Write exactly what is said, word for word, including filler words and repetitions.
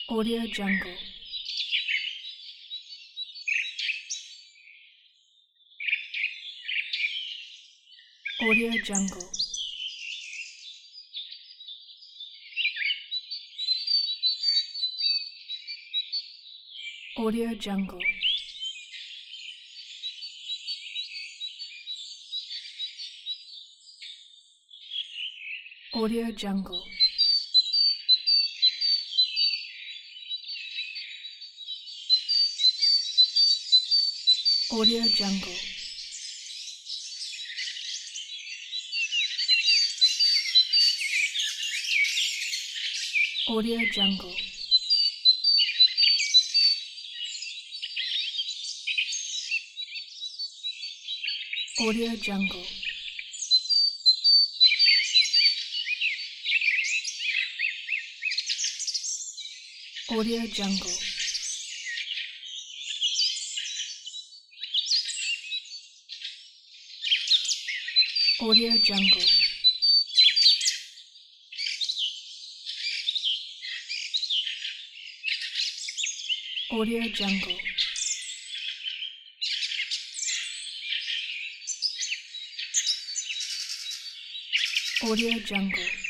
Audio Jungle. Audio Jungle. Audio Jungle. Audio Jungle. Audio Jungle. Audio Jungle. Audio Jungle. Audio Jungle. Audio Jungle. Audio Jungle. Audio Jungle.